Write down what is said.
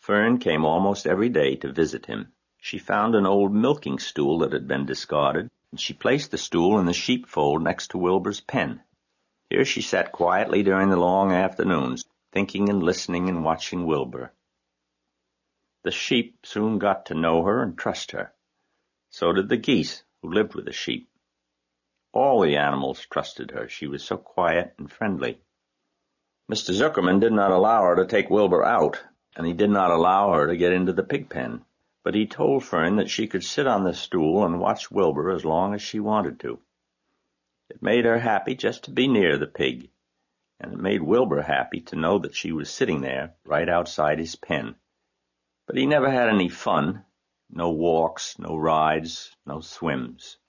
Fern came almost every day to visit him. She found an old milking stool that had been discarded, and she placed the stool in the sheepfold next to Wilbur's pen. Here she sat quietly during the long afternoons, thinking and listening and watching Wilbur. The sheep soon got to know her and trust her. So did the geese, who lived with the sheep. All the animals trusted her. She was so quiet and friendly. Mr. Zuckerman did not allow her to take Wilbur out, and he did not allow her to get into the pig pen. But he told Fern that she could sit on the stool and watch Wilbur as long as she wanted to. It made her happy just to be near the pig, and it made Wilbur happy to know that she was sitting there right outside his pen. But he never had any fun, no walks, no rides, no swims.